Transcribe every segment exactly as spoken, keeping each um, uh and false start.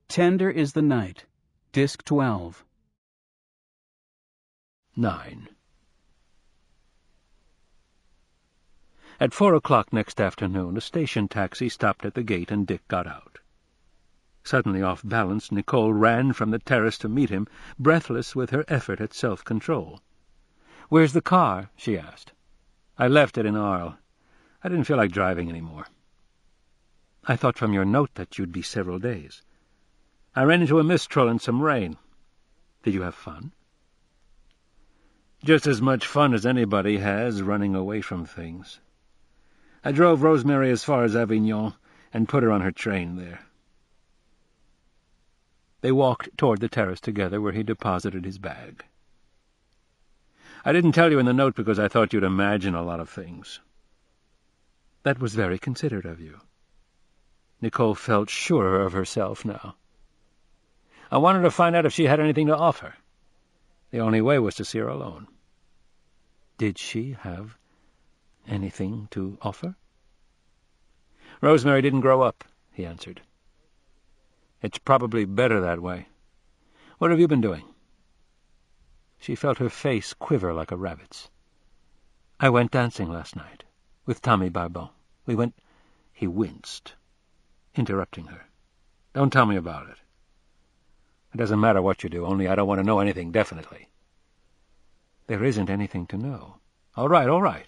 Tender is the Night, Disc twelve. nine. At four o'clock next afternoon, a station taxi stopped at the gate and Dick got out. Suddenly off balance, Nicole ran from the terrace to meet him, breathless with her effort at self-control. "Where's the car?" she asked. "I left it in Arles. I didn't feel like driving any more." "I thought from your note that you'd be several days." "I ran into a mistral and some rain." "Did you have fun?" "Just as much fun as anybody has, running away from things. I drove Rosemary as far as Avignon and put her on her train there." They walked toward the terrace together, where he deposited his bag. "I didn't tell you in the note because I thought you'd imagine a lot of things." "That was very considerate of you." Nicole felt surer of herself now. "I wanted to find out if she had anything to offer. The only way was to see her alone." "Did she have anything to offer?" "Rosemary didn't grow up," he answered. "It's probably better that way. What have you been doing?" She felt her face quiver like a rabbit's. "I went dancing last night, with Tommy Barbon. We went—" He winced, interrupting her. "Don't tell me about it. It doesn't matter what you do, only I don't want to know anything definitely." "There isn't anything to know." "All right, all right."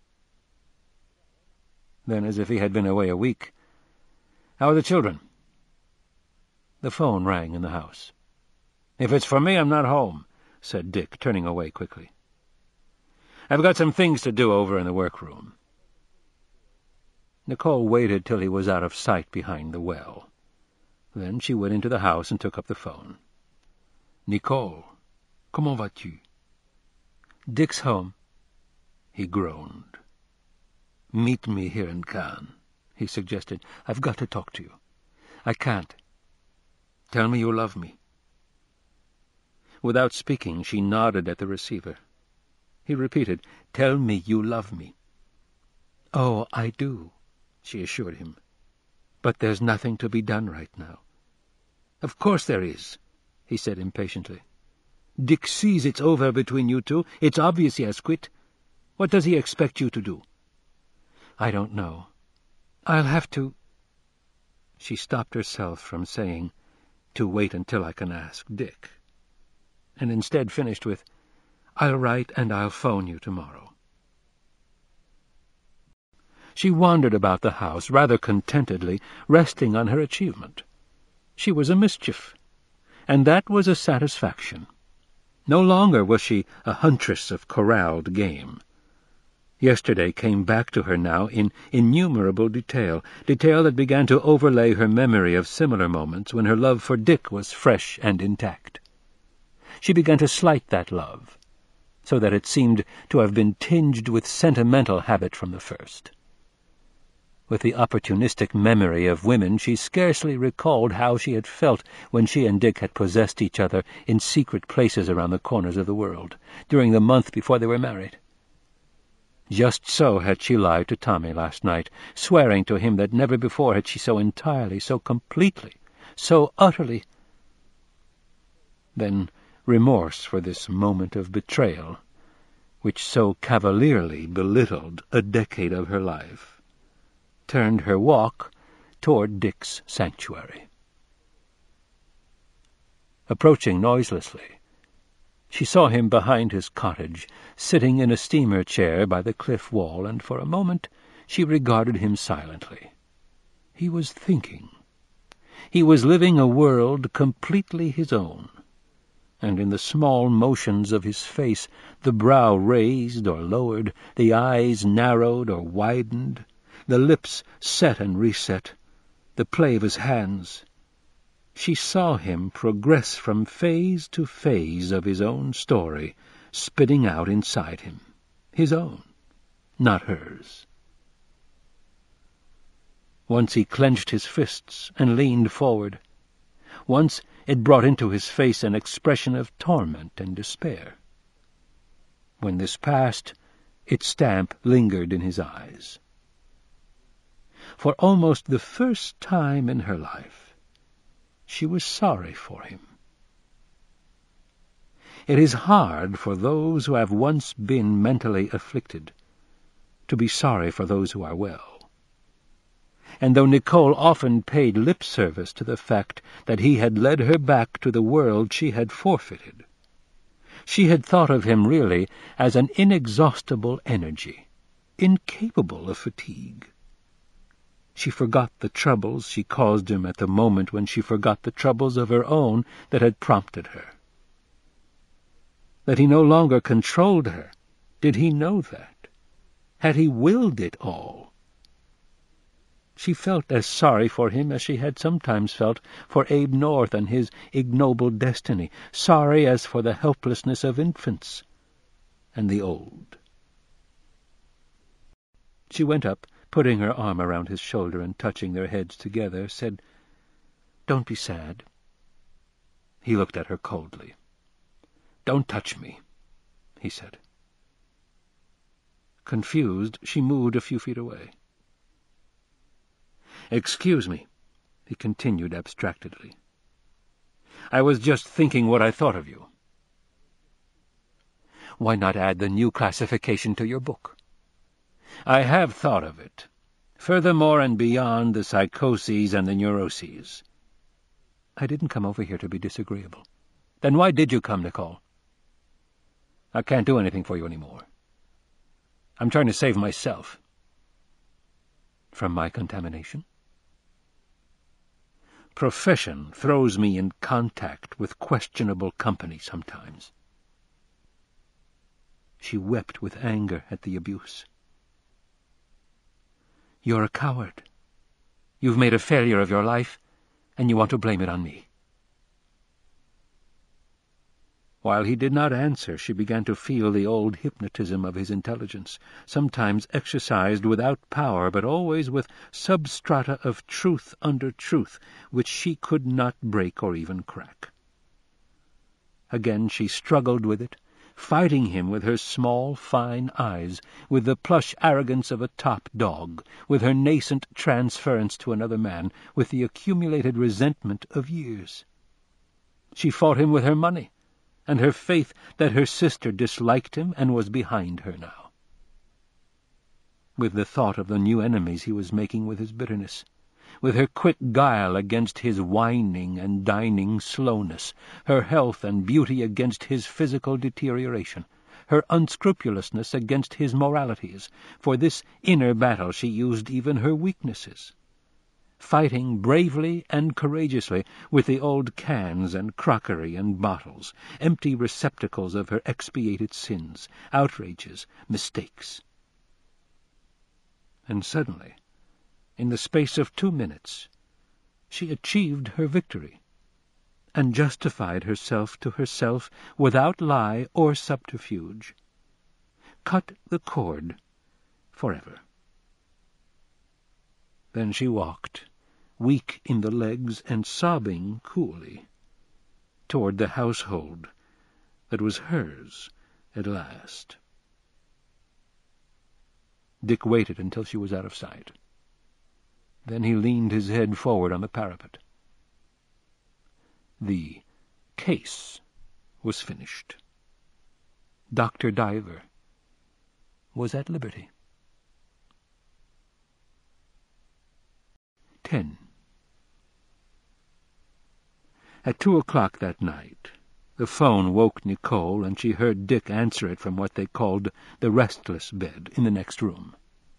Then, as if he had been away a week, "How are the children?" The phone rang in the house. "If it's for me, I'm not home," said Dick, turning away quickly. "I've got some things to do over in the workroom." Nicole waited till he was out of sight behind the well. Then she went into the house and took up the phone. "Nicole, comment vas-tu?" "Dick's home." He groaned. "Meet me here in Cannes," he suggested. "I've got to talk to you." "I can't." "Tell me you love me." Without speaking, she nodded at the receiver. He repeated, "Tell me you love me." "Oh, I do," she assured him. "But there's nothing to be done right now." "Of course there is," he said impatiently. "Dick sees it's over between you two. It's obvious he has quit. What does he expect you to do?" "I don't know. I'll have to—" She stopped herself from saying, "to wait until I can ask Dick," and instead finished with, "I'll write and I'll phone you tomorrow." She wandered about the house rather contentedly, resting on her achievement. She was a mischief, and that was a satisfaction. No longer was she a huntress of corralled game. Yesterday came back to her now in innumerable detail, detail that began to overlay her memory of similar moments when her love for Dick was fresh and intact. She began to slight that love, so that it seemed to have been tinged with sentimental habit from the first. With the opportunistic memory of women, she scarcely recalled how she had felt when she and Dick had possessed each other in secret places around the corners of the world, during the month before they were married. Just so had she lied to Tommy last night, swearing to him that never before had she so entirely, so completely, so utterly— Then remorse for this moment of betrayal, which so cavalierly belittled a decade of her life, turned her walk toward Dick's sanctuary. Approaching noiselessly, she saw him behind his cottage, sitting in a steamer chair by the cliff wall, and for a moment she regarded him silently. He was thinking. He was living a world completely his own, and in the small motions of his face, the brow raised or lowered, the eyes narrowed or widened, the lips set and reset, the play of his hands, she saw him progress from phase to phase of his own story, spitting out inside him, his own, not hers. Once he clenched his fists and leaned forward. Once it brought into his face an expression of torment and despair. When this passed, its stamp lingered in his eyes. For almost the first time in her life, she was sorry for him. It is hard for those who have once been mentally afflicted to be sorry for those who are well. And though Nicole often paid lip service to the fact that he had led her back to the world she had forfeited, she had thought of him really as an inexhaustible energy, incapable of fatigue. She forgot the troubles she caused him at the moment when she forgot the troubles of her own that had prompted her. That he no longer controlled her, did he know that? Had he willed it all? She felt as sorry for him as she had sometimes felt for Abe North and his ignoble destiny, sorry as for the helplessness of infants and the old. She went up, putting her arm around his shoulder and touching their heads together, said, "Don't be sad." He looked at her coldly. "Don't touch me," he said. Confused, she moved a few feet away. "Excuse me," he continued abstractedly. "I was just thinking what I thought of you." "Why not add the new classification to your book?" "I have thought of it. Furthermore and beyond the psychoses and the neuroses." "I didn't come over here to be disagreeable." "Then why did you come, Nicole?" "I can't do anything for you anymore. I'm trying to save myself." "From my contamination?" "Profession throws me in contact with questionable company sometimes." She wept with anger at the abuse. "You're a coward. You've made a failure of your life, and you want to blame it on me." While he did not answer, she began to feel the old hypnotism of his intelligence, sometimes exercised without power, but always with substrata of truth under truth, which she could not break or even crack. Again she struggled with it, fighting him with her small, fine eyes, with the plush arrogance of a top dog, with her nascent transference to another man, with the accumulated resentment of years. She fought him with her money, and her faith that her sister disliked him and was behind her now. With the thought of the new enemies he was making with his bitterness, with her quick guile against his whining and dining slowness, her health and beauty against his physical deterioration, her unscrupulousness against his moralities. For this inner battle she used even her weaknesses, fighting bravely and courageously with the old cans and crockery and bottles, empty receptacles of her expiated sins, outrages, mistakes. And suddenly, in the space of two minutes, she achieved her victory, and justified herself to herself without lie or subterfuge. Cut the cord forever. Then she walked, weak in the legs and sobbing coolly, toward the household that was hers at last. Dick waited until she was out of sight. Then he leaned his head forward on the parapet. The case was finished. Doctor Diver was at liberty. Ten. At two o'clock that night, the phone woke Nicole, and she heard Dick answer it from what they called the restless bed in the next room.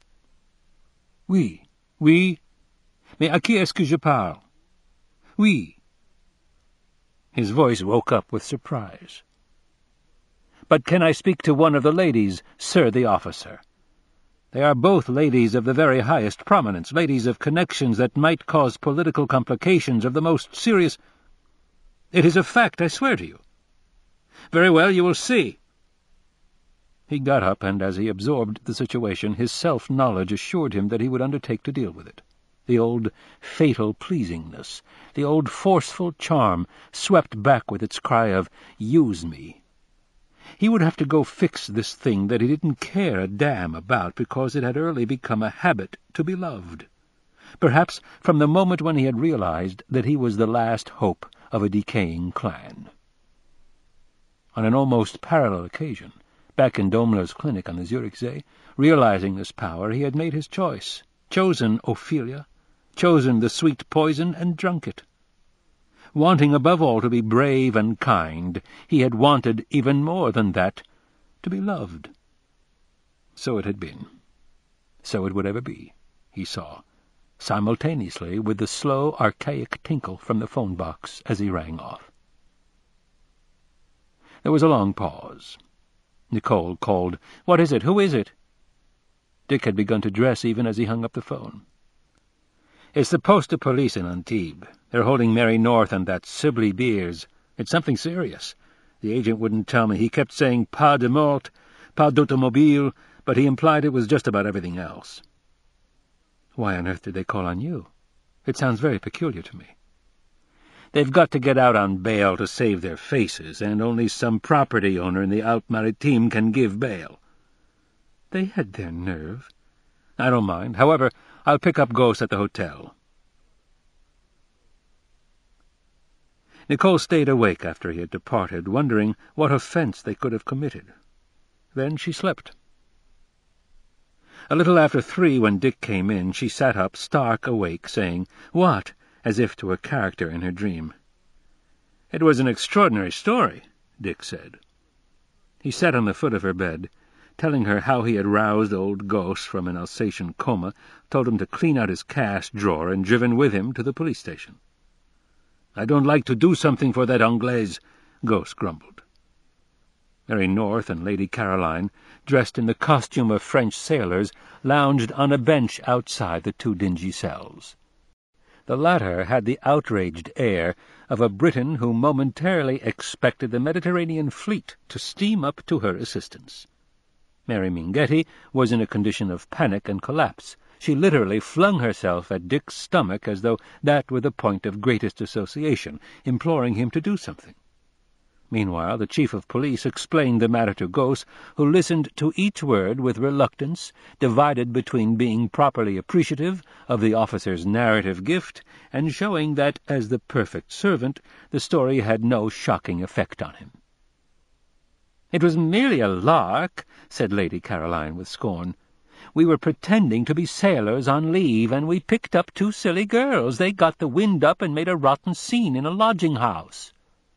"Oui, oui. Mais à qui est-ce que je parle?" "Oui." His voice woke up with surprise. "But can I speak to one of the ladies, sir the officer? They are both ladies of the very highest prominence, ladies of connections that might cause political complications of the most serious—" "It is a fact, I swear to you." "Very well, you will see." He got up, and as he absorbed the situation, his self-knowledge assured him that he would undertake to deal with it. The old fatal pleasingness, the old forceful charm, swept back with its cry of, "Use me." He would have to go fix this thing that he didn't care a damn about because it had early become a habit to be loved. perhaps from the moment when he had realized that he was the last hope of a decaying clan. On an almost parallel occasion, back in Daimler's clinic on the Zürichsee, realizing this power, he had made his choice, chosen Ophelia, chosen the sweet poison, and drunk it. Wanting above all to be brave and kind, he had wanted even more than that, to be loved. So it had been. So it would ever be, he saw, simultaneously with the slow, archaic tinkle from the phone box as he rang off. There was a long pause. Nicole called, "What is it? Who is it?" Dick had begun to dress even as he hung up the phone. "It's the post of police in Antibes. They're holding Mary North and that Sibley Beers. It's something serious. The agent wouldn't tell me. He kept saying pas de mort, pas d'automobile, but he implied it was just about everything else." "Why on earth did they call on you? It sounds very peculiar to me." "They've got to get out on bail to save their faces, and only some property owner in the Alpes-Maritimes can give bail." "They had their nerve." "I don't mind. However, I'll pick up Ghost at the hotel." Nicole stayed awake after he had departed, wondering what offence they could have committed. Then she slept. A little after three, when Dick came in, she sat up, stark awake, saying, "What?" as if to a character in her dream. "It was an extraordinary story," Dick said. He sat on the foot of her bed, telling her how he had roused old Ghost from an Alsatian coma, told him to clean out his cash drawer, and driven with him to the police station. "I don't like to do something for that Anglaise," Ghost grumbled. Mary North and Lady Caroline, dressed in the costume of French sailors, lounged on a bench outside the two dingy cells. The latter had the outraged air of a Briton who momentarily expected the Mediterranean fleet to steam up to her assistance. Mary Minghetti was in a condition of panic and collapse. She literally flung herself at Dick's stomach as though that were the point of greatest association, imploring him to do something. Meanwhile, the chief of police explained the matter to Ghost, who listened to each word with reluctance, divided between being properly appreciative of the officer's narrative gift and showing that, as the perfect servant, the story had no shocking effect on him. "It was merely a lark," said Lady Caroline with scorn. "We were pretending to be sailors on leave, and we picked up two silly girls. They got the wind up and made a rotten scene in a lodging-house."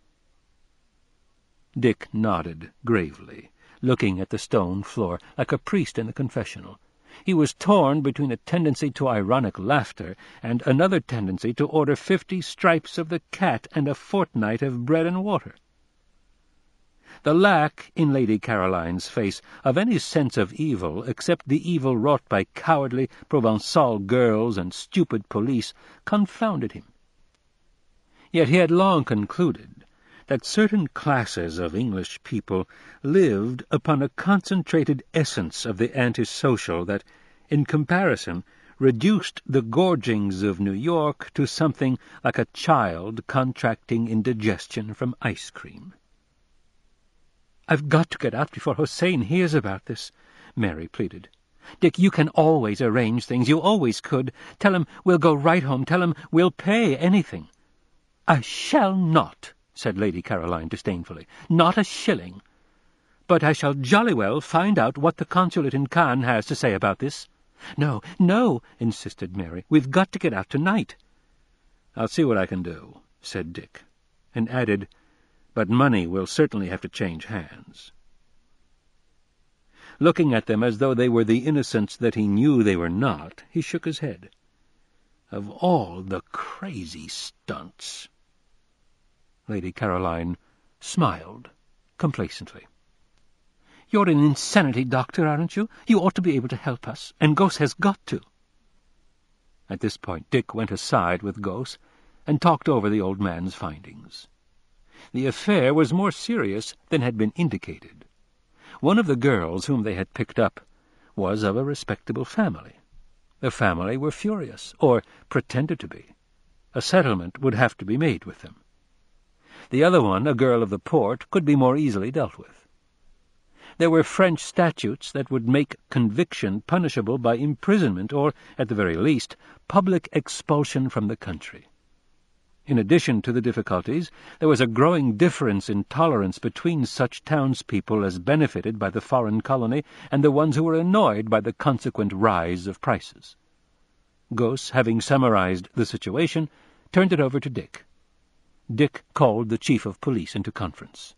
Dick nodded gravely, looking at the stone floor like a priest in the confessional. He was torn between a tendency to ironic laughter and another tendency to order fifty stripes of the cat and a fortnight of bread and water. The lack, in Lady Caroline's face, of any sense of evil except the evil wrought by cowardly Provençal girls and stupid police confounded him. Yet he had long concluded that certain classes of English people lived upon a concentrated essence of the antisocial that, in comparison, reduced the gorgings of New York to something like a child contracting indigestion from ice cream. "I've got to get out before Hossein hears about this," Mary pleaded. "Dick, you can always arrange things. You always could. Tell him we'll go right home. Tell him we'll pay anything." "I shall not," said Lady Caroline disdainfully. "Not a shilling. But I shall jolly well find out what the consulate in Cannes has to say about this." "No, no," insisted Mary. "We've got to get out tonight." "I'll see what I can do," said Dick, and added, "but money will certainly have to change hands." Looking at them as though they were the innocents that he knew they were not, he shook his head. "Of all the crazy stunts—" Lady Caroline smiled complacently. "You're an insanity doctor, aren't you? You ought to be able to help us, and Ghost has got to." At this point Dick went aside with Ghost and talked over the old man's findings. The affair was more serious than had been indicated. One of the girls whom they had picked up was of a respectable family. The family were furious, or pretended to be. A settlement would have to be made with them. The other one, a girl of the port, could be more easily dealt with. there were French statutes that would make conviction punishable by imprisonment or, at the very least, public expulsion from the country. In addition to the difficulties, there was a growing difference in tolerance between such townspeople as benefited by the foreign colony and the ones who were annoyed by the consequent rise of prices. Gauss, having summarized the situation, turned it over to Dick. Dick called the chief of police into conference.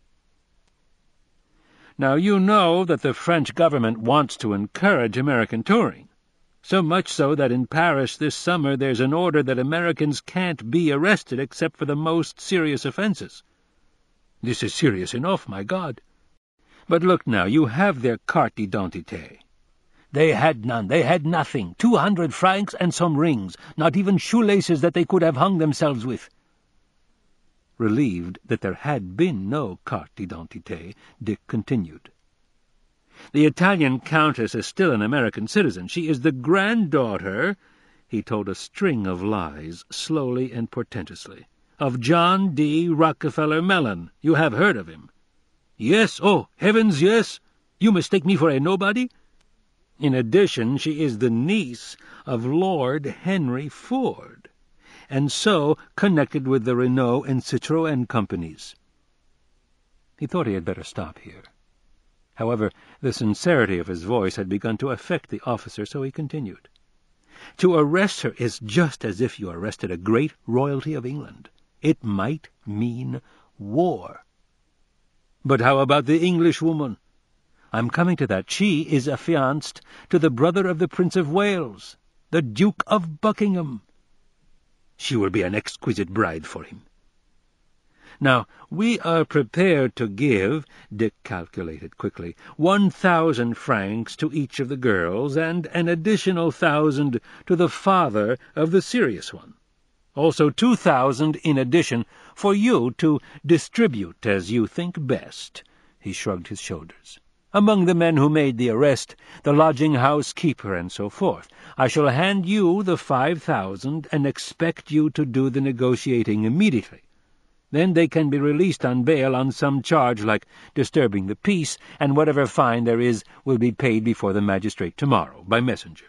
"Now you know that the French government wants to encourage American touring. So much so that in Paris this summer there's an order that Americans can't be arrested except for the most serious offenses. This is serious enough, my God. But look now, you have their carte d'identité. They had none, they had nothing, two hundred francs and some rings, not even shoelaces that they could have hung themselves with." Relieved that there had been no carte d'identité, Dick continued. "The Italian Countess is still an American citizen. She is the granddaughter," he told a string of lies, slowly and portentously, "of John D. Rockefeller Mellon. You have heard of him." "Yes, oh, heavens, yes! You mistake me for a nobody?" "In addition, she is the niece of Lord Henry Ford, and so connected with the Renault and Citroën companies." He thought he had better stop here. However, the sincerity of his voice had begun to affect the officer, so he continued. "To arrest her is just as if you arrested a great royalty of England. It might mean war." "But how about the Englishwoman?" "I'm coming to that. She is affianced to the brother of the Prince of Wales, the Duke of Buckingham." "She will be an exquisite bride for him." "Now, we are prepared to give," Dick calculated quickly, one thousand francs to each of the girls, and an additional thousand to the father of the serious one. Also two thousand in addition for you to distribute as you think best." He shrugged his shoulders. "Among the men who made the arrest, the lodging-house keeper, and so forth. I shall hand you the five thousand and expect you to do the negotiating immediately. Then they can be released on bail on some charge like disturbing the peace, and whatever fine there is will be paid before the magistrate tomorrow, by messenger."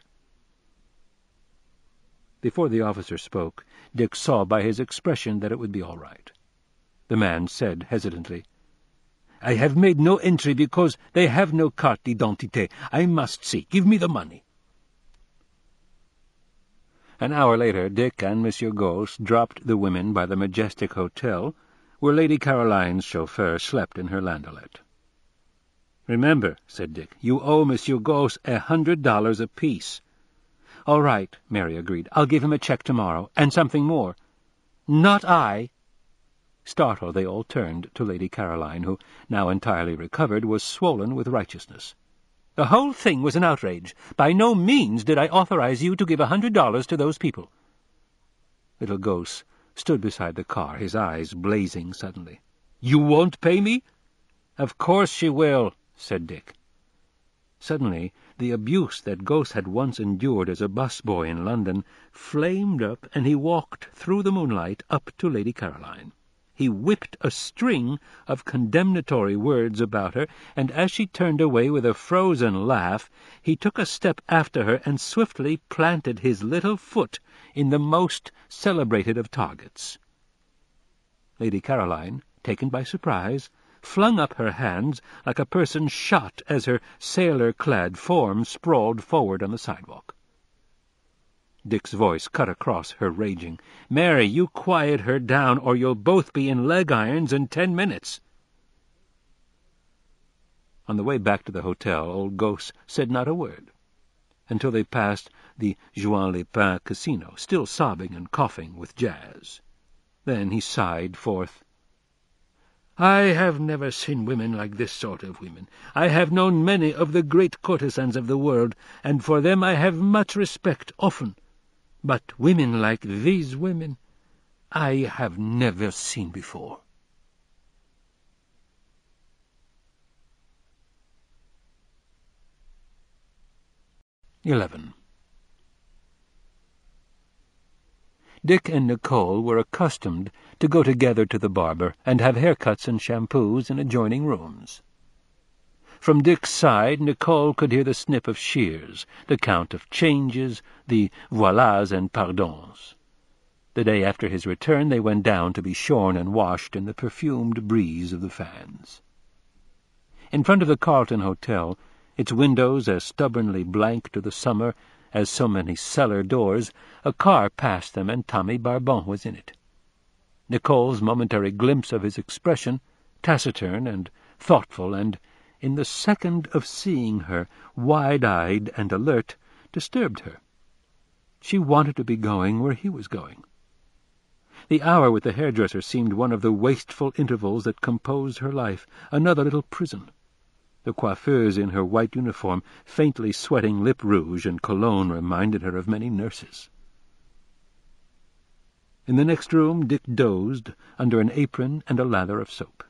Before the officer spoke, Dick saw by his expression that it would be all right. The man said hesitantly, "I have made no entry because they have no carte d'identité. I must see. Give me the money." An hour later, Dick and Monsieur Gauss dropped the women by the Majestic Hotel, where Lady Caroline's chauffeur slept in her landaulette. "Remember," said Dick, "you owe Monsieur Gauss a hundred dollars apiece." "All right," Mary agreed. "I'll give him a check tomorrow, and something more." "Not I!" Startled, they all turned to Lady Caroline, who, now entirely recovered, was swollen with righteousness. "The whole thing was an outrage. By no means did I authorize you to give a hundred dollars to those people." Little Gauss stood beside the car, his eyes blazing suddenly. "You won't pay me?" "Of course she will," said Dick. Suddenly, the abuse that Gauss had once endured as a busboy in London flamed up, and he walked through the moonlight up to Lady Caroline. He whipped a string of condemnatory words about her, and as she turned away with a frozen laugh, he took a step after her and swiftly planted his little foot in the most celebrated of targets. Lady Caroline, taken by surprise, flung up her hands like a person shot as her sailor-clad form sprawled forward on the sidewalk. Dick's voice cut across her raging. "Mary, you quiet her down, or you'll both be in leg-irons in ten minutes." On the way back to the hotel, old Gauss said not a word, until they passed the Juan-les-Pins casino, still sobbing and coughing with jazz. Then he sighed forth, "I have never seen women like this sort of women. I have known many of the great courtesans of the world, and for them I have much respect often. But women like these women I have never seen before." Eleven. Dick and Nicole were accustomed to go together to the barber and have haircuts and shampoos in adjoining rooms. From Dick's side, Nicole could hear the snip of shears, the count of changes, the voilas and pardons. The day after his return they went down to be shorn and washed in the perfumed breeze of the fans. In front of the Carlton Hotel, its windows as stubbornly blank to the summer as so many cellar doors, a car passed them, and Tommy Barbon was in it. Nicole's momentary glimpse of his expression, taciturn and thoughtful, and, in the second of seeing her, wide-eyed and alert, disturbed her. She wanted to be going where he was going. The hour with the hairdresser seemed one of the wasteful intervals that composed her life, another little prison. The coiffeuse in her white uniform, faintly sweating lip rouge and cologne, reminded her of many nurses. In the next room Dick dozed, under an apron and a lather of soap.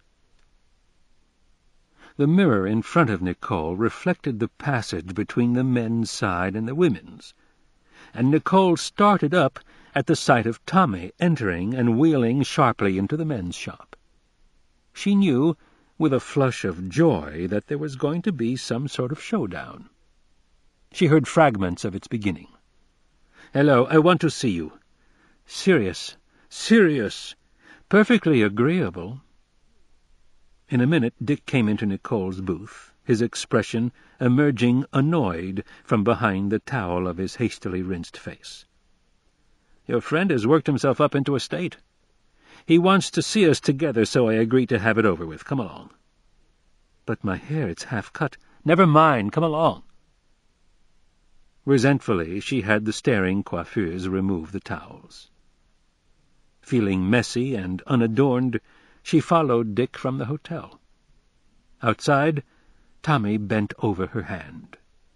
The mirror in front of Nicole reflected the passage between the men's side and the women's, and Nicole started up at the sight of Tommy entering and wheeling sharply into the men's shop. She knew, with a flush of joy, that there was going to be some sort of showdown. She heard fragments of its beginning. "Hello, I want to see you. Serious, serious, perfectly agreeable." In a minute Dick came into Nicole's booth, his expression emerging annoyed from behind the towel of his hastily rinsed face. "Your friend has worked himself up into a state. He wants to see us together, so I agreed to have it over with. Come along." "But my hair, it's half cut." "Never mind, come along." Resentfully she had the staring coiffeuse remove the towels. Feeling messy and unadorned, she followed Dick from the hotel. Outside, Tommy bent over her hand.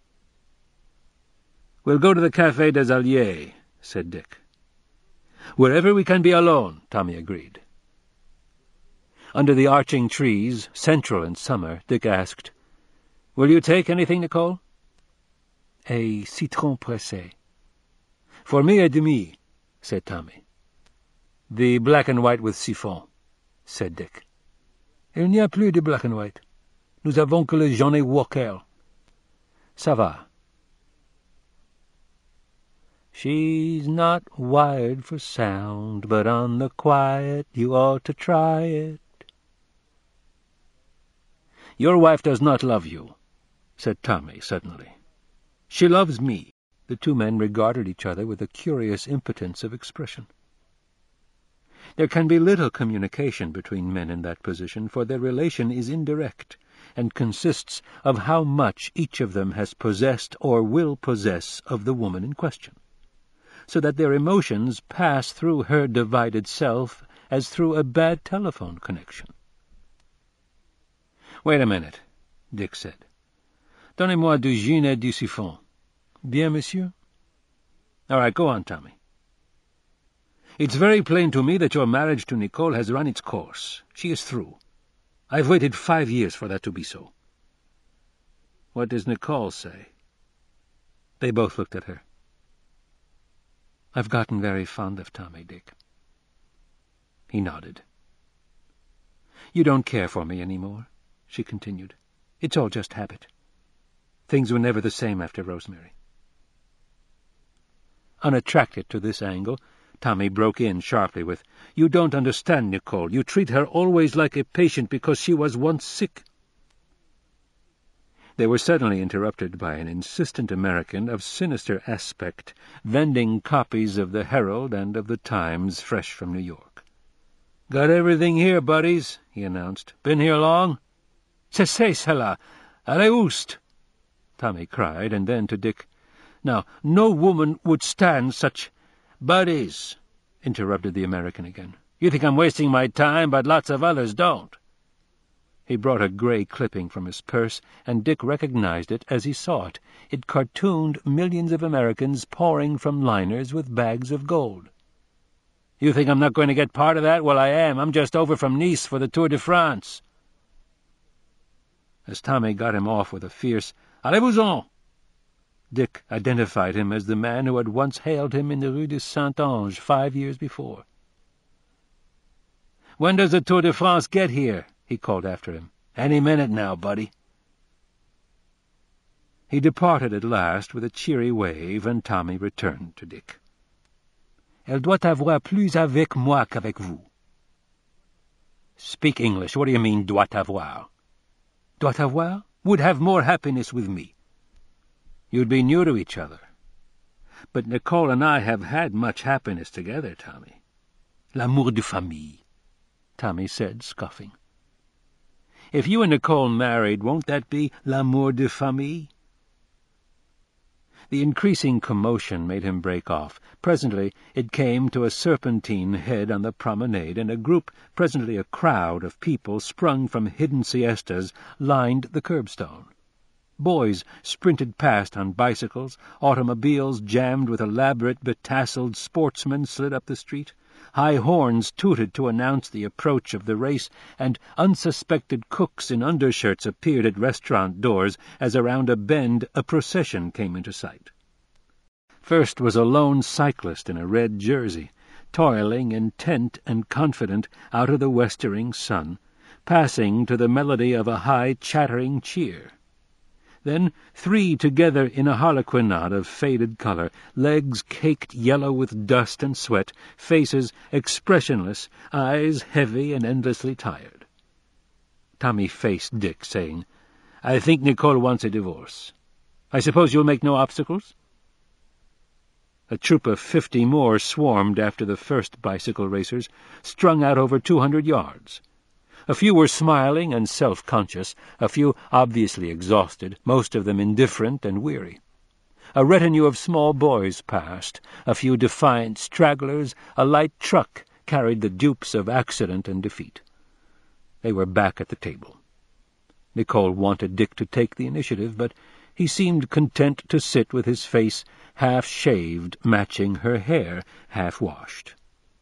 "We'll go to the Café des Alliés," said Dick. "Wherever we can be alone," Tommy agreed. Under the arching trees, central in summer, Dick asked, "Will you take anything, Nicole?" "A citron pressé." "For me, a demi," said Tommy. "The black and white with siphon," said Dick. "Il n'y a plus de black and white. Nous avons que le Johnny Walker." "Ça va." "She's not wired for sound, but on the quiet you ought to try it." "Your wife does not love you," said Tommy suddenly. "She loves me." The two men regarded each other with a curious impotence of expression. There can be little communication between men in that position, for their relation is indirect, and consists of how much each of them has possessed or will possess of the woman in question, so that their emotions pass through her divided self as through a bad telephone connection. "Wait a minute," Dick said. "Donnez-moi du gin et du siphon." "Bien, monsieur." "All right, go on, Tommy." "It's very plain to me that your marriage to Nicole has run its course. She is through. I've waited five years for that to be so." "What does Nicole say?" They both looked at her. "I've gotten very fond of Tommy, Dick." He nodded. "You don't care for me any more," she continued. "It's all just habit. Things were never the same after Rosemary." Unattracted to this angle, Tommy broke in sharply with, "You don't understand, Nicole. You treat her always like a patient because she was once sick." They were suddenly interrupted by an insistent American of sinister aspect, vending copies of the Herald and of the Times fresh from New York. "Got everything here, buddies," he announced. "Been here long?" "Cessez cela! Allez oust!" Tommy cried, and then to Dick, "Now, no woman would stand such—" "Buddies," interrupted the American again. "You think I'm wasting my time, but lots of others don't." He brought a grey clipping from his purse, and Dick recognized it as he saw it. It cartooned millions of Americans pouring from liners with bags of gold. "You think I'm not going to get part of that? Well, I am. I'm just over from Nice for the Tour de France." As Tommy got him off with a fierce "Allez-vous-en!" Dick identified him as the man who had once hailed him in the Rue de Saint-Ange five years before. "When does the Tour de France get here?" he called after him. "Any minute now, buddy." He departed at last with a cheery wave, and Tommy returned to Dick. "Elle doit avoir plus avec moi qu'avec vous." "Speak English. What do you mean, doit avoir?" "Doit avoir? Would have more happiness with me." "You'd be new to each other." "But Nicole and I have had much happiness together, Tommy." "L'amour de famille," Tommy said, scoffing. "If you and Nicole married, won't that be l'amour de famille?" The increasing commotion made him break off. Presently it came to a serpentine head on the promenade, and a group, presently a crowd of people sprung from hidden siestas, lined the curbstone. Boys sprinted past on bicycles, automobiles jammed with elaborate betasseled sportsmen slid up the street, high horns tooted to announce the approach of the race, and unsuspected cooks in undershirts appeared at restaurant doors as around a bend a procession came into sight. First was a lone cyclist in a red jersey, toiling intent and confident out of the westering sun, passing to the melody of a high chattering cheer. Then three together in a harlequinade of faded colour, legs caked yellow with dust and sweat, faces expressionless, eyes heavy and endlessly tired. Tommy faced Dick, saying, "I think Nicole wants a divorce. I suppose you'll make no obstacles?" A troop of fifty more swarmed after the first bicycle racers, strung out over two hundred yards. A few were smiling and self-conscious, a few obviously exhausted, most of them indifferent and weary. A retinue of small boys passed, a few defiant stragglers, a light truck carried the dupes of accident and defeat. They were back at the table. Nicole wanted Dick to take the initiative, but he seemed content to sit with his face half-shaved, matching her hair half-washed.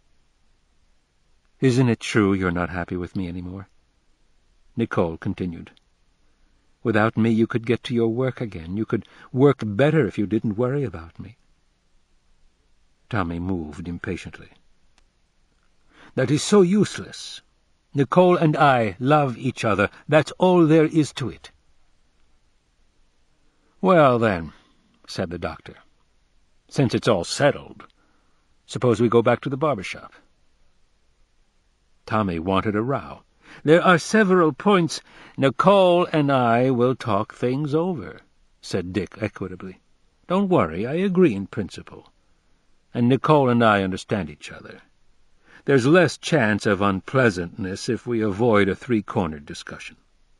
"Isn't it true you're not happy with me any more?" Nicole continued. "Without me you could get to your work again. You could work better if you didn't worry about me." Tommy moved impatiently. "That is so useless. Nicole and I love each other. That's all there is to it." "Well, then," said the doctor, "since it's all settled, suppose we go back to the barber shop." Tommy wanted a row. "There are several points—" "Nicole and I will talk things over," said Dick equitably. "Don't worry, I agree in principle. And Nicole and I understand each other. There's less chance of unpleasantness if we avoid a three-cornered discussion."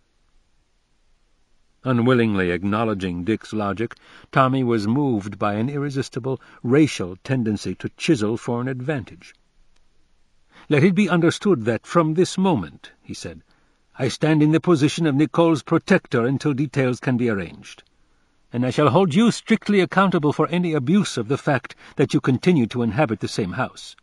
Unwillingly acknowledging Dick's logic, Tommy was moved by an irresistible racial tendency to chisel for an advantage. "Let it be understood that, from this moment," he said, "I stand in the position of Nicole's protector until details can be arranged, and I shall hold you strictly accountable for any abuse of the fact that you continue to inhabit the same house."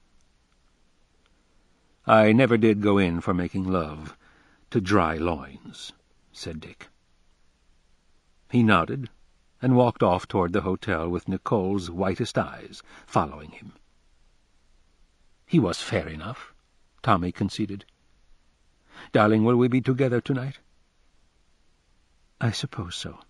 "I never did go in for making love to dry loins," said Dick. He nodded and walked off toward the hotel with Nicole's whitest eyes following him. He was fair enough, Tommy conceded. "Darling, will we be together tonight?" "I suppose so."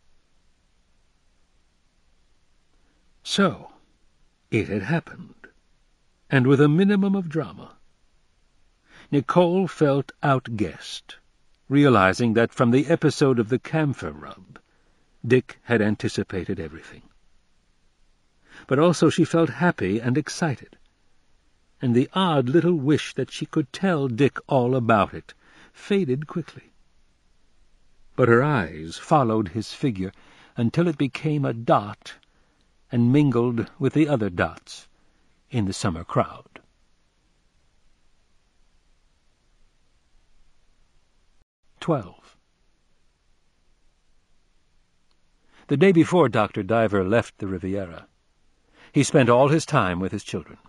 So, it had happened, and with a minimum of drama. Nicole felt outguessed, realizing that from the episode of the camphor rub, Dick had anticipated everything. But also she felt happy and excited, and the odd little wish that she could tell Dick all about it faded quickly. But her eyes followed his figure until it became a dot and mingled with the other dots in the summer crowd. Twelve. The day before Doctor Diver left the Riviera, he spent all his time with his children.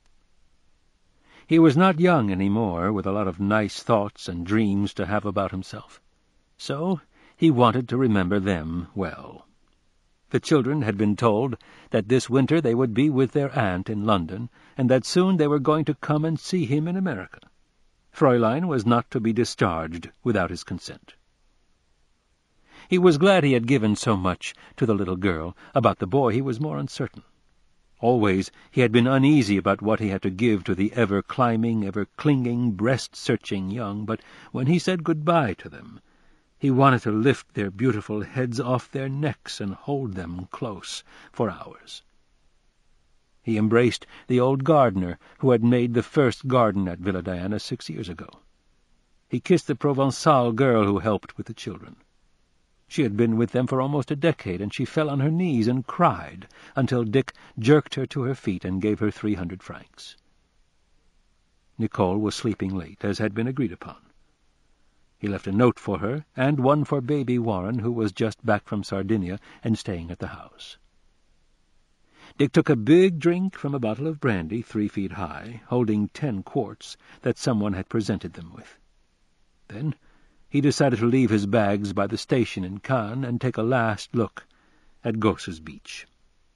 He was not young any more, with a lot of nice thoughts and dreams to have about himself. So he wanted to remember them well. The children had been told that this winter they would be with their aunt in London, and that soon they were going to come and see him in America. Fräulein was not to be discharged without his consent. He was glad he had given so much to the little girl. About the boy he was more uncertain. Always he had been uneasy about what he had to give to the ever-climbing, ever-clinging, breast-searching young, but when he said goodbye to them, he wanted to lift their beautiful heads off their necks and hold them close for hours. He embraced the old gardener who had made the first garden at Villa Diana six years ago. He kissed the Provençal girl who helped with the children. She had been with them for almost a decade, and she fell on her knees and cried until Dick jerked her to her feet and gave her three hundred francs. Nicole was sleeping late, as had been agreed upon. He left a note for her, and one for baby Warren, who was just back from Sardinia and staying at the house. Dick took a big drink from a bottle of brandy three feet high, holding ten quarts that someone had presented them with. Then he decided to leave his bags by the station in Cannes and take a last look at Gosses Beach.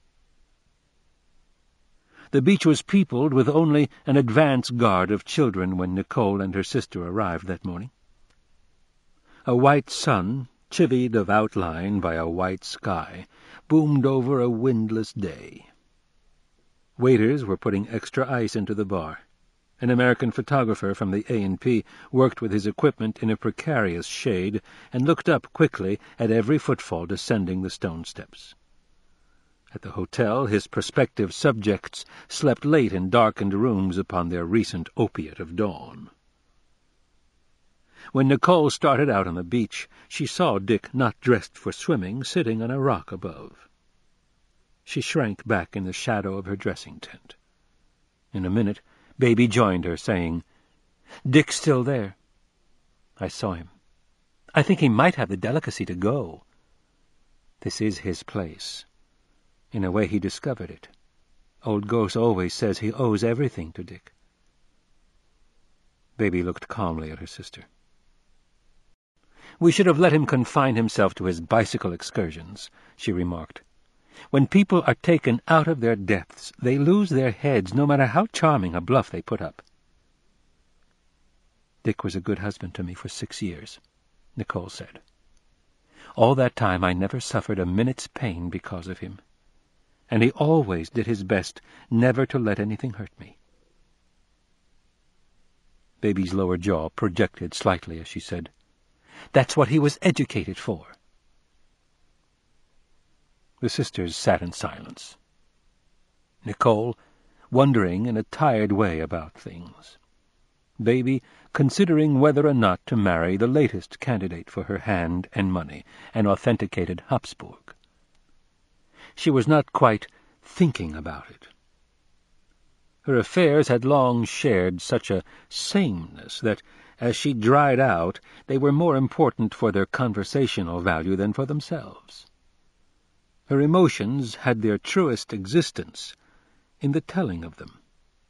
The beach was peopled with only an advance guard of children when Nicole and her sister arrived that morning. A white sun, chivied of outline by a white sky, boomed over a windless day. Waiters were putting extra ice into the bar. An American photographer from the A and P worked with his equipment in a precarious shade and looked up quickly at every footfall descending the stone steps. At the hotel, his prospective subjects slept late in darkened rooms upon their recent opiate of dawn. When Nicole started out on the beach, she saw Dick, not dressed for swimming, sitting on a rock above. She shrank back in the shadow of her dressing tent. In a minute, Baby joined her, saying, "Dick's still there." "I saw him. I think he might have the delicacy to go. This is his place. In a way he discovered it. Old Gosse always says he owes everything to Dick." Baby looked calmly at her sister. "We should have let him confine himself to his bicycle excursions," she remarked. "When people are taken out of their depths, they lose their heads, no matter how charming a bluff they put up." "Dick was a good husband to me for six years," Nicole said. "All that time I never suffered a minute's pain because of him, and he always did his best never to let anything hurt me." Baby's lower jaw projected slightly as she said, "That's what he was educated for." The sisters sat in silence. Nicole, wondering in a tired way about things. Baby, considering whether or not to marry the latest candidate for her hand and money, an authenticated Habsburg. She was not quite thinking about it. Her affairs had long shared such a sameness that, as she dried out, they were more important for their conversational value than for themselves. Her emotions had their truest existence in the telling of them.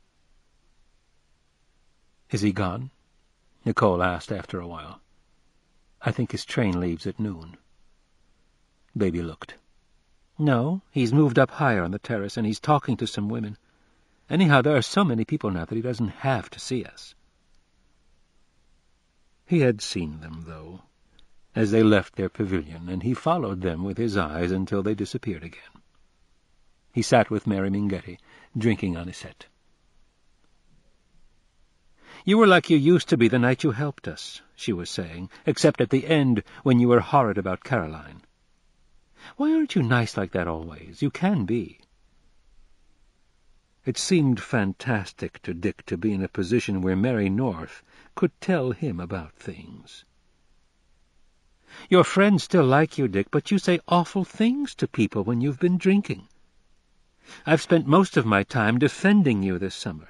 "Is he gone?" Nicole asked after a while. "I think his train leaves at noon." Baby looked. "No, he's moved up higher on the terrace, and he's talking to some women. Anyhow, there are so many people now that he doesn't have to see us." He had seen them, though, as they left their pavilion, and he followed them with his eyes until they disappeared again. He sat with Mary Minghetti, drinking anisette. "You were like you used to be the night you helped us," she was saying, "except at the end when you were horrid about Caroline. Why aren't you nice like that always? You can be." It seemed fantastic to Dick to be in a position where Mary North could tell him about things. "Your friends still like you, Dick, but you say awful things to people when you've been drinking. I've spent most of my time defending you this summer."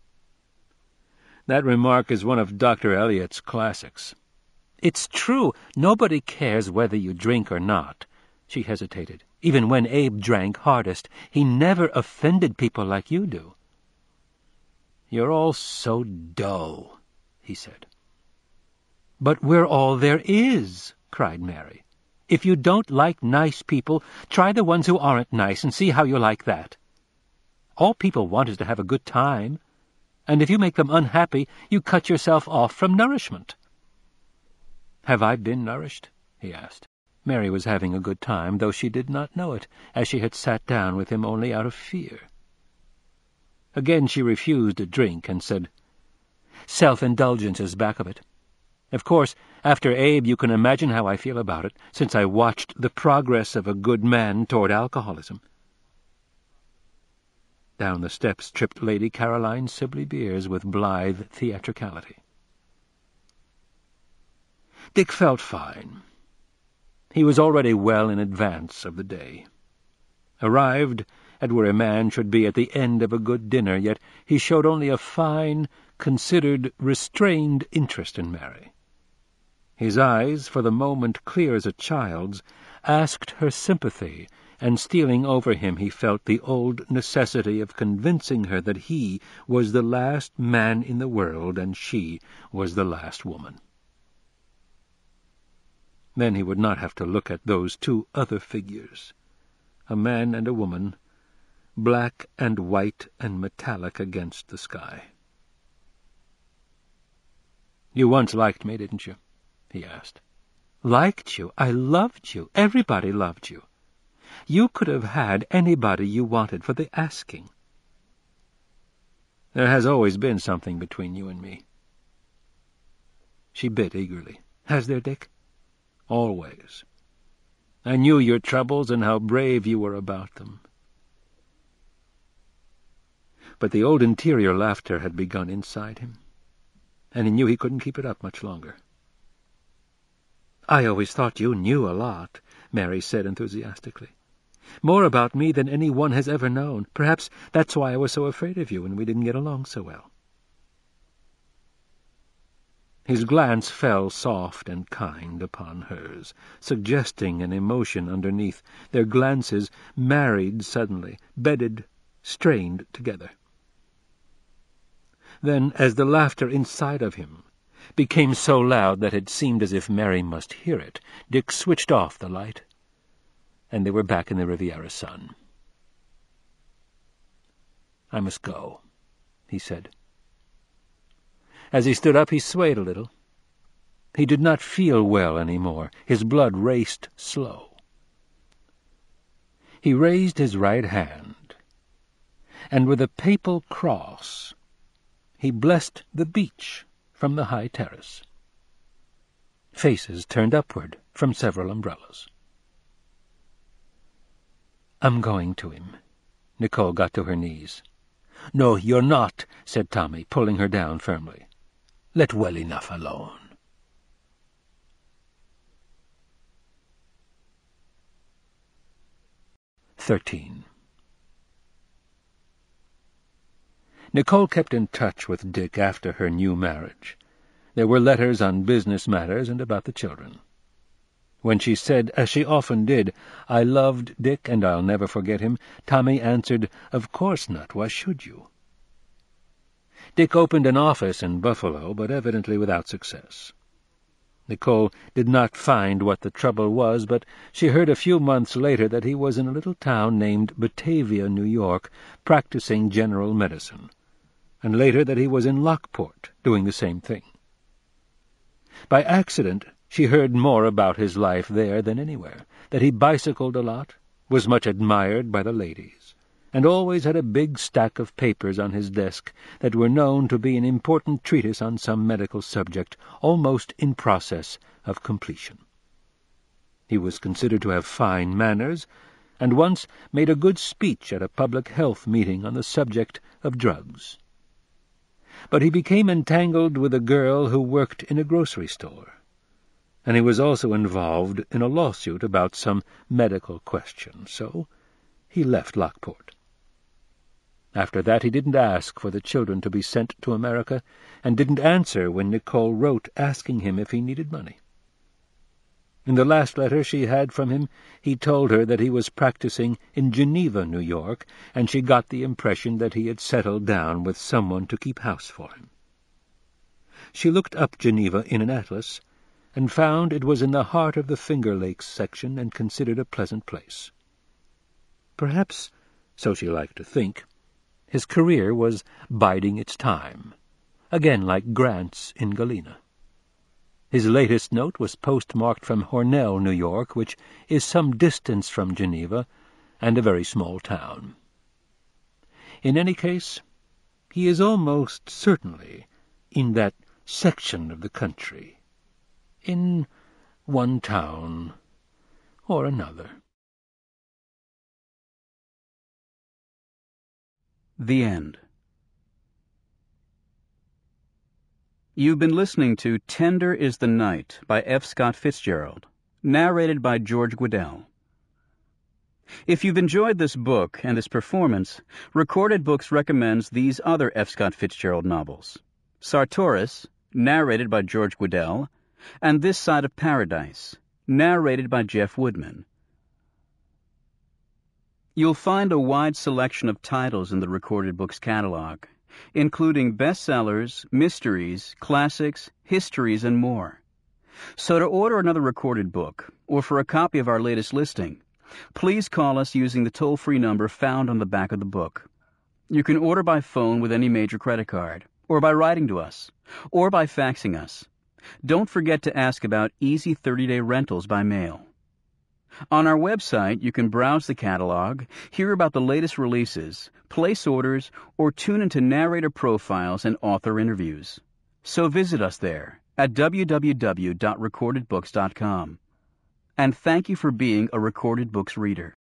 That remark is one of Doctor Eliot's classics. "It's true. Nobody cares whether you drink or not." She hesitated. "Even when Abe drank hardest, he never offended people like you do." "You're all so dull," he said. "But we're all there is," cried Mary. "If you don't like nice people, try the ones who aren't nice and see how you like that. All people want is to have a good time, and if you make them unhappy, you cut yourself off from nourishment." "Have I been nourished?" he asked. Mary was having a good time, though she did not know it, as she had sat down with him only out of fear. Again she refused a drink and said, "Self-indulgence is back of it. Of course, after Abe, you can imagine how I feel about it, since I watched the progress of a good man toward alcoholism." Down the steps tripped Lady Caroline Sibley Beers with blithe theatricality. Dick felt fine. He was already well in advance of the day. Arrived at where a man should be at the end of a good dinner, yet he showed only a fine, considered, restrained interest in Mary. His eyes, for the moment clear as a child's, asked her sympathy, and stealing over him he felt the old necessity of convincing her that he was the last man in the world and she was the last woman. Then he would not have to look at those two other figures, a man and a woman, black and white and metallic against the sky. "You once liked me, didn't you?" he asked. "Liked you? I loved you. Everybody loved you. You could have had anybody you wanted for the asking." "There has always been something between you and me." She bit eagerly. "Has there, Dick?" "Always. I knew your troubles and how brave you were about them." But the old interior laughter had begun inside him, and he knew he couldn't keep it up much longer. "I always thought you knew a lot," Mary said enthusiastically. "More about me than any one has ever known. Perhaps that's why I was so afraid of you when we didn't get along so well." His glance fell soft and kind upon hers, suggesting an emotion underneath. Their glances married suddenly, bedded, strained together. Then, as the laughter inside of him became so loud that it seemed as if Mary must hear it, Dick switched off the light, and they were back in the Riviera sun. "I must go," he said. As he stood up, he swayed a little. He did not feel well any more. His blood raced slow. He raised his right hand, and with a papal cross he blessed the beach from the high terrace. Faces turned upward from several umbrellas. "I'm going to him." Nicole got to her knees. "No, you're not," said Tommy, pulling her down firmly. "Let well enough alone." Thirteen. Nicole kept in touch with Dick after her new marriage. There were letters on business matters and about the children. When she said, as she often did, "I loved Dick and I'll never forget him," Tommy answered, "Of course not. Why should you?" Dick opened an office in Buffalo, but evidently without success. Nicole did not find what the trouble was, but she heard a few months later that he was in a little town named Batavia, New York, practicing general medicine, and later that he was in Lockport, doing the same thing. By accident, she heard more about his life there than anywhere, that he bicycled a lot, was much admired by the ladies, and always had a big stack of papers on his desk that were known to be an important treatise on some medical subject, almost in process of completion. He was considered to have fine manners, and once made a good speech at a public health meeting on the subject of drugs. But he became entangled with a girl who worked in a grocery store, and he was also involved in a lawsuit about some medical question, so he left Lockport. After that he didn't ask for the children to be sent to America, and didn't answer when Nicole wrote asking him if he needed money. In the last letter she had from him, he told her that he was practicing in Geneva, New York, and she got the impression that he had settled down with someone to keep house for him. She looked up Geneva in an atlas, and found it was in the heart of the Finger Lakes section and considered a pleasant place. Perhaps, so she liked to think, his career was biding its time, again like Grant's in Galena. His latest note was postmarked from Hornell, New York, which is some distance from Geneva, and a very small town. In any case, he is almost certainly in that section of the country, in one town or another. The End. You've been listening to Tender is the Night by F. Scott Fitzgerald, narrated by George Guidall. If you've enjoyed this book and this performance, Recorded Books recommends these other F. Scott Fitzgerald novels: Sartoris, narrated by George Guidall, and This Side of Paradise, narrated by Jeff Woodman. You'll find a wide selection of titles in the Recorded Books catalog, including bestsellers, mysteries, classics, histories, and more. So to order another recorded book, or for a copy of our latest listing, please call us using the toll-free number found on the back of the book. You can order by phone with any major credit card, or by writing to us, or by faxing us. Don't forget to ask about easy thirty-day rentals by mail. On our website, you can browse the catalog, hear about the latest releases, place orders, or tune into narrator profiles and author interviews. So visit us there at w w w dot recorded books dot com. And thank you for being a Recorded Books reader.